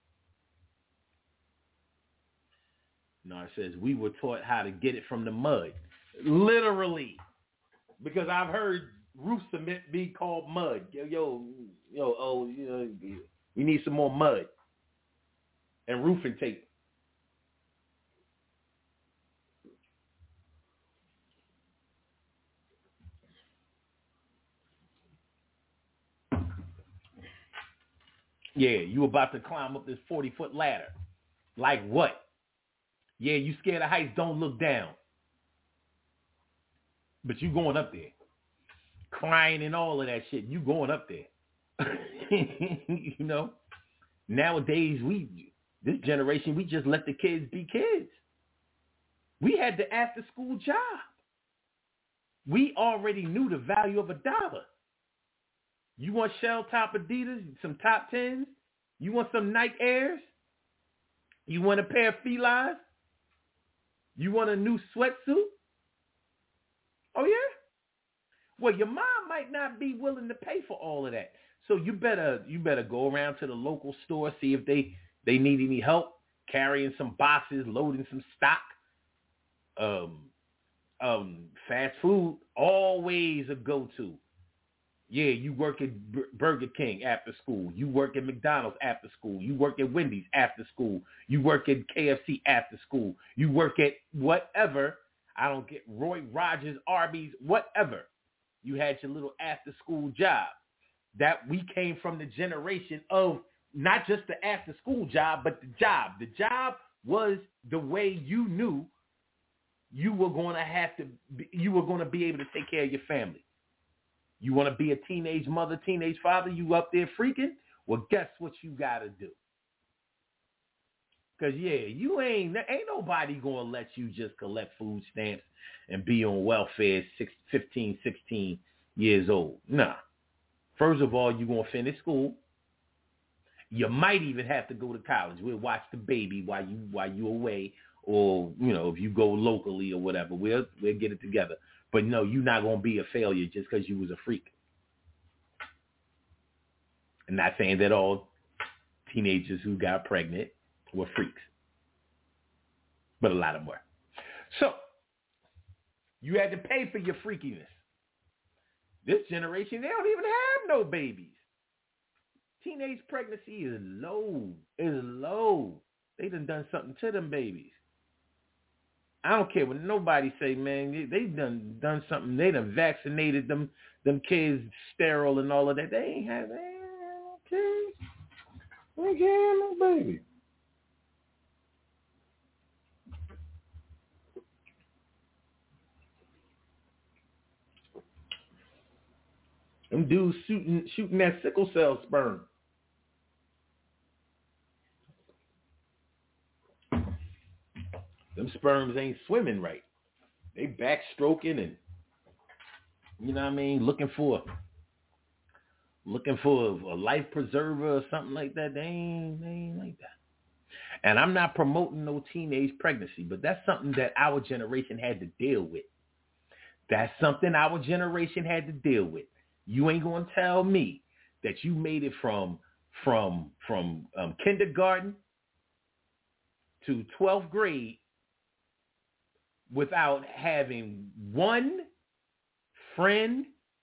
No, it says we were taught how to get it from the mud. Literally. Because I've heard roof cement be called mud. We need some more mud and roofing tape. Yeah, you about to climb up this 40-foot ladder. Like what? Yeah, you scared of heights, don't look down. But you going up there. Crying and all of that shit. You going up there. Nowadays, this generation, we just let the kids be kids. We had the after-school job. We already knew the value of $1. You want shell-top Adidas, some top 10s? You want some Nike Airs? You want a pair of Felines? You want a new sweatsuit? Oh, yeah? Well, your mom might not be willing to pay for all of that. So you better go around to the local store, see if they need any help carrying some boxes, loading some stock. Fast food, always a go-to. Yeah, you work at Burger King after school. You work at McDonald's after school. You work at Wendy's after school. You work at KFC after school. You work at whatever. I don't get Roy Rogers, Arby's, whatever. You had your little after-school job. That we came from the generation of not just the after-school job, but the job. The job was the way you knew you were going to be able to take care of your family. You want to be a teenage mother, teenage father, you up there freaking? Well, guess what you got to do? Because, you ain't nobody going to let you just collect food stamps and be on welfare 15, 16 years old. Nah. First of all, you're going to finish school. You might even have to go to college. We'll watch the baby while you away, or, if you go locally or whatever. We'll get it together. But no, you're not going to be a failure just because you was a freak. I'm not saying that all teenagers who got pregnant were freaks. But a lot of them were. So, you had to pay for your freakiness. This generation, they don't even have no babies. Teenage pregnancy is low. It's low. They done something to them babies. I don't care what nobody say, man. They done something. They done vaccinated them kids sterile and all of that. They ain't have kids. They can't have no baby. Them dudes shooting that sickle cell sperm. Them sperms ain't swimming right. They backstroking and, looking for a life preserver or something like that. They ain't like that. And I'm not promoting no teenage pregnancy, but that's something that our generation had to deal with. That's something our generation had to deal with. You ain't gonna tell me that you made it from kindergarten to 12th grade without having one friend,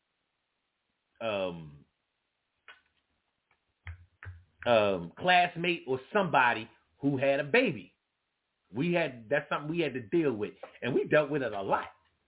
classmate, or somebody who had a baby. That's something we had to deal with, and we dealt with it a lot.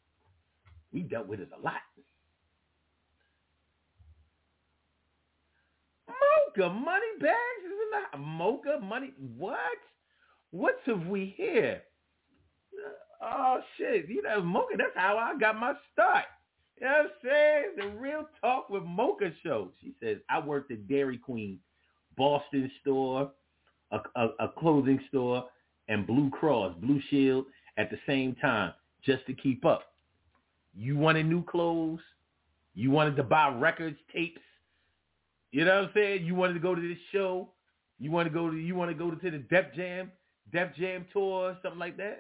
Mocha money bags is in the Mocha money. What have we here? Oh shit! Mocha. That's how I got my start. You know what I'm saying? The Real Talk with Mocha show. She says, I worked at Dairy Queen, Boston store, a clothing store, and Blue Cross, Blue Shield at the same time, just to keep up. You wanted new clothes. You wanted to buy records, tapes. You know what I'm saying? You wanted to go to this show. You want to go to the Def Jam tour, something like that.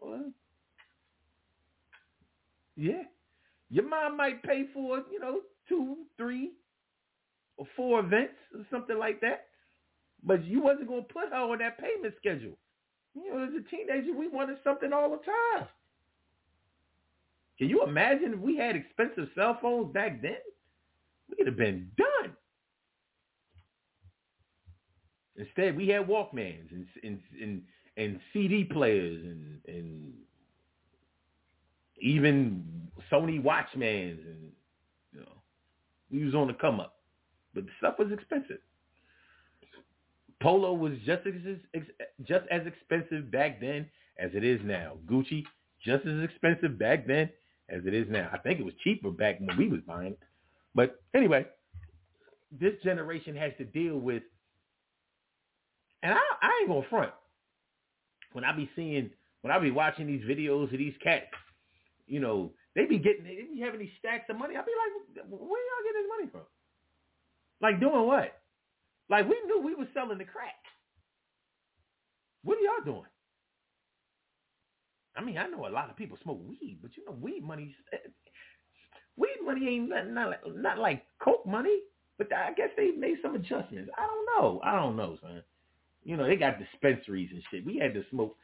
Yeah. Your mom might pay for, 2, 3, or 4 events or something like that. But you wasn't going to put her on that payment schedule. As a teenager, we wanted something all the time. Can you imagine if we had expensive cell phones back then? We could have been done. Instead, we had Walkmans and CD players and even Sony Watchmans, and we was on the come up, but the stuff was expensive. Polo was just as expensive back then as it is now. Gucci just as expensive back then as it is now. I think it was cheaper back when we was buying it. But anyway, this generation has to deal with, and I ain't gonna front. When I be watching these videos of these cats, they be having these stacks of money. I be like, where y'all get this money from? Like, doing what? Like, we knew we was selling the crack. What are y'all doing? I mean, I know a lot of people smoke weed, but weed money ain't not like coke money. But I guess they made some adjustments. I don't know, son. They got dispensaries and shit. We had to smoke.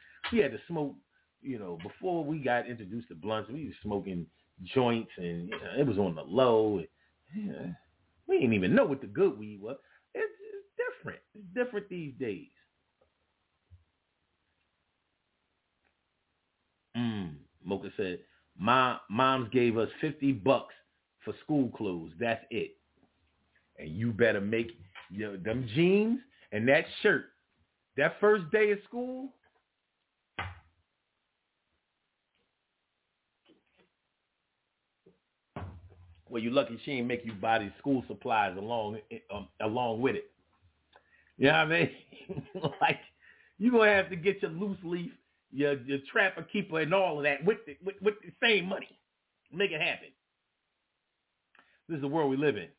Before we got introduced to blunts, we was smoking joints, and it was on the low. We didn't even know what the good weed was. It's different. It's different these days. Mocha said, moms gave us $50 for school clothes. That's it. And you better make them jeans and that shirt. That first day of school, well, you're lucky she ain't make you buy these school supplies along with it. You know what I mean? Like, you're going to have to get your loose leaf, your Trapper Keeper, and all of that with the same money. Make it happen. This is the world we live in.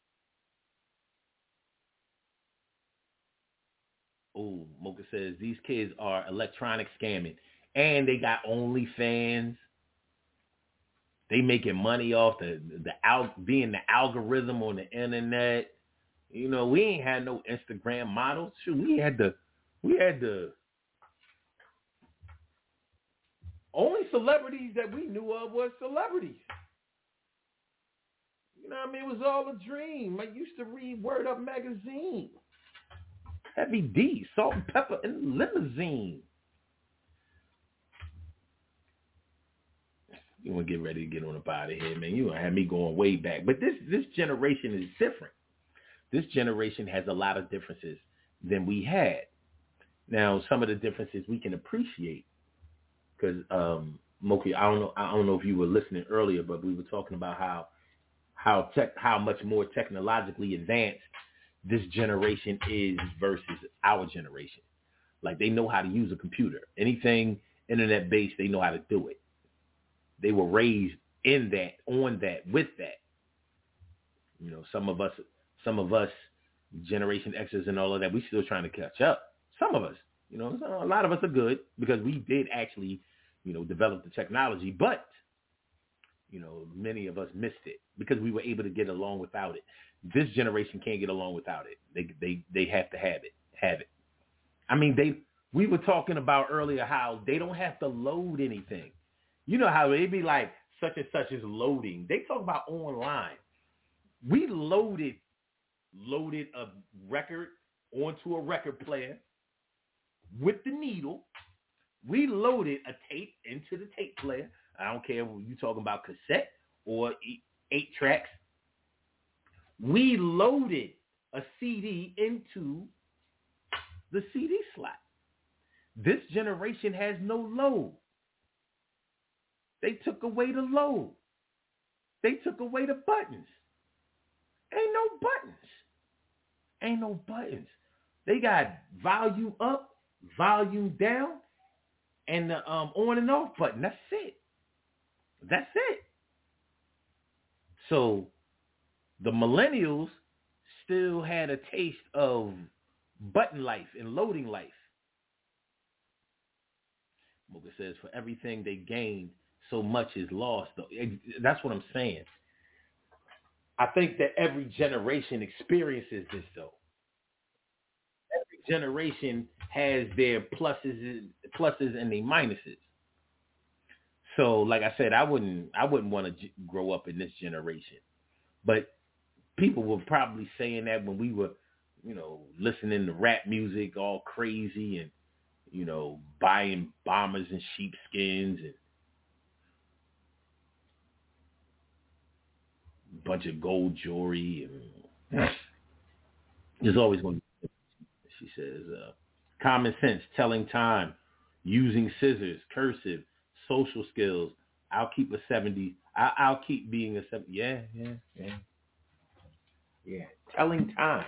Oh, Mocha says, these kids are electronic scamming. And they got OnlyFans. They making money off being the algorithm on the internet. We ain't had no Instagram models. Shoot, we had the only celebrities that we knew of was celebrities. You know what I mean? It was all a dream. I used to read Word Up magazine. Heavy D, Salt and Pepper, and Limousine. You want to get ready to get on up out of here, man. You want to have me going way back. But this generation is different. This generation has a lot of differences than we had. Now, some of the differences we can appreciate. Because, Moki, I don't know if you were listening earlier, but we were talking about how much more technologically advanced this generation is versus our generation. Like, they know how to use a computer. Anything internet-based, they know how to do it. They were raised in that, on that, with that. Some of us, Generation X's and all of that, we still trying to catch up. Some of us, a lot of us are good because we did actually, develop the technology. But, many of us missed it because we were able to get along without it. This generation can't get along without it. They have to have it. I mean, we were talking about earlier how they don't have to load anything. You know how it'd be like such and such is loading. They talk about online. We loaded a record onto a record player with the needle. We loaded a tape into the tape player. I don't care if you're talking about cassette or 8 tracks. We loaded a CD into the CD slot. This generation has no load. They took away the load. They took away the buttons. Ain't no buttons. They got volume up, volume down, and the on and off button. That's it. So the millennials still had a taste of button life and loading life. Mocha says, for everything they gained, so much is lost. That's what I'm saying. I think that every generation experiences this, though. Every generation has their pluses and their minuses. So, like I said, I wouldn't want to grow up in this generation. But people were probably saying that when we were, listening to rap music all crazy and, buying bombers and sheepskins and a bunch of gold jewelry. And there's always going to be, she says, common sense, telling time, using scissors, cursive, social skills. I'll keep a 70. I'll keep being a 70. Yeah. Telling time.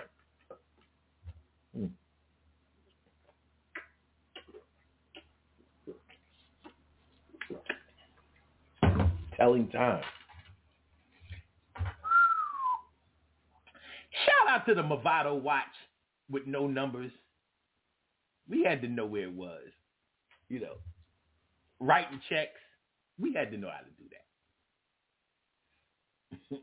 Telling time. Shout out to the Movado watch with no numbers. We had to know where it was. Writing checks. We had to know how to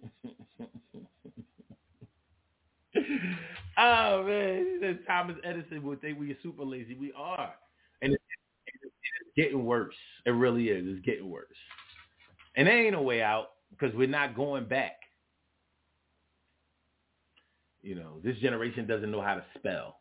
do that. Oh, man. Thomas Edison would think we are super lazy. We are. And it's getting worse. It really is. It's getting worse. And there ain't no way out because we're not going back. This generation doesn't know how to spell.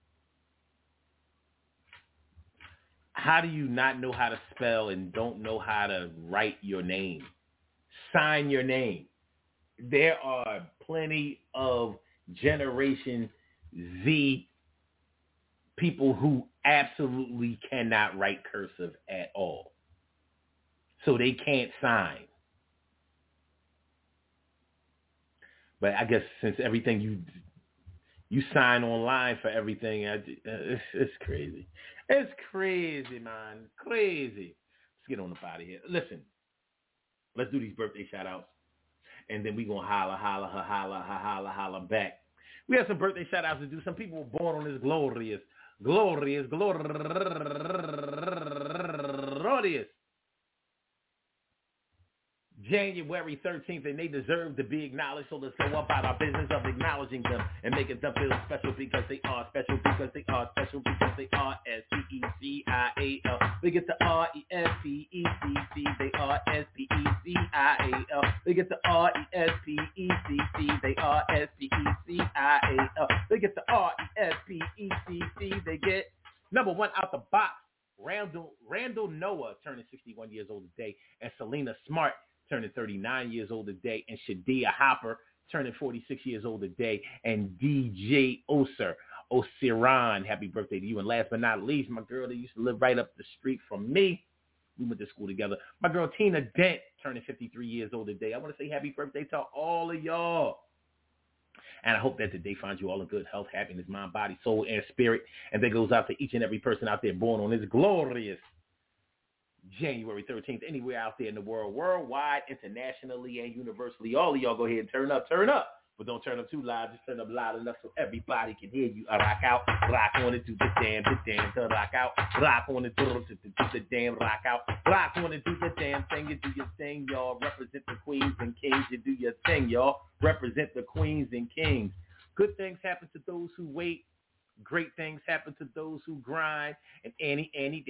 How do you not know how to spell and don't know how to write your name? Sign your name. There are plenty of Generation Z people who absolutely cannot write cursive at all. So they can't sign. But I guess since everything you sign online for everything, it's crazy. It's crazy, man. Crazy. Let's get on up out of here. Listen, let's do these birthday shout-outs. And then we going to holla back. We have some birthday shout-outs to do. Some people were born on this glorious January 13th, and they deserve to be acknowledged. So let's go about our business of acknowledging them and making them feel special because they are special, because they are special, because they are S-P-E-C-I-A-L. We get the R-E-S-P-E-C-C. They are S-P-E-C-I-A-L. We get the R-E-S-P-E-C-C. They are S-P-E-C-I-A-L. They get the R-E-S-P-E-C-C. They get number one out the box. Randall Noah turning 61 years old today, and Selena Smart turning 39 years old today, and Shadia Hopper turning 46 years old today, and DJ Osiran, happy birthday to you. And last but not least, my girl that used to live right up the street from me, we went to school together, my girl Tina Dent turning 53 years old today. I want to say happy birthday to all of y'all. And I hope that today finds you all in good health, happiness, mind, body, soul, and spirit. And that goes out to each and every person out there born on this glorious January 13th, anywhere out there in the world, worldwide, internationally, and universally. All of y'all go ahead and turn up But don't turn them too loud. Just turn them loud enough so everybody can hear you. Rock out, rock on it, do the damn, rock out, rock on it, do the damn, rock out, rock on it, do the damn thing, you do your thing, y'all. Represent the queens and kings, you do your thing, y'all. Represent the queens and kings. Good things happen to those who wait. Great things happen to those who grind. And anything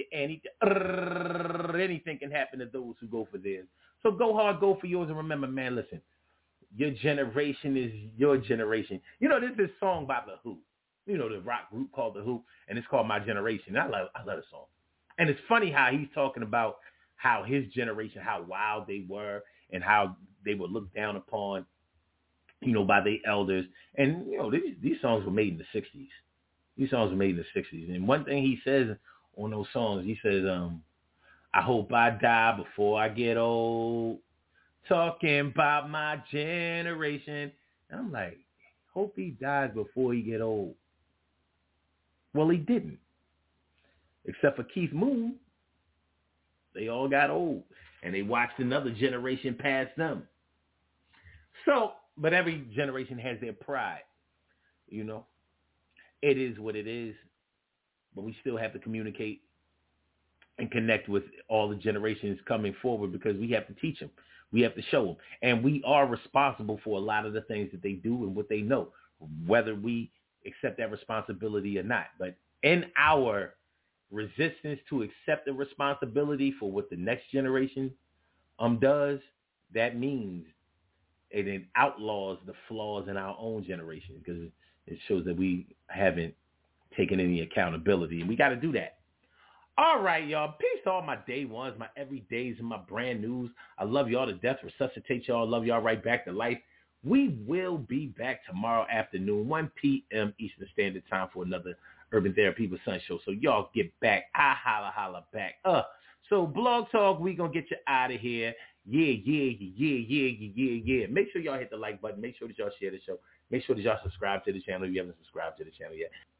can happen to those who go for theirs. So go hard, go for yours, and remember, man, listen. Your generation is your generation. You know, there's this song by The Who. You know, the rock group called The Who, and it's called My Generation. I love the song. And it's funny how he's talking about how his generation, how wild they were, and how they were looked down upon, you know, by their elders. And, you know, these songs were made in the 60s. These songs were made in the 60s. And one thing he says on those songs, he says, I hope I die before I get old. Talking about my generation. And I'm like, hope he dies before he get old. Well, he didn't. Except for Keith Moon. They all got old. And they watched another generation pass them. So, but every generation has their pride. You know. It is what it is. But we still have to communicate and connect with all the generations coming forward because we have to teach them. We have to show them. And we are responsible for a lot of the things that they do and what they know, whether we accept that responsibility or not. But in our resistance to accept the responsibility for what the next generation does, that means it outlaws the flaws in our own generation because it shows that we haven't taken any accountability. And we got to do that. All right, y'all. Peace to all my day ones, my everydays, and my brand news. I love y'all to death. Resuscitate y'all. Love y'all right back to life. We will be back tomorrow afternoon, 1 p.m. Eastern Standard Time for another Urban Therapy with Sun show. So y'all get back. I holla back. So Blog Talk, we going to get you out of here. Yeah. Make sure y'all hit the like button. Make sure that y'all share the show. Make sure that y'all subscribe to the channel if you haven't subscribed to the channel yet.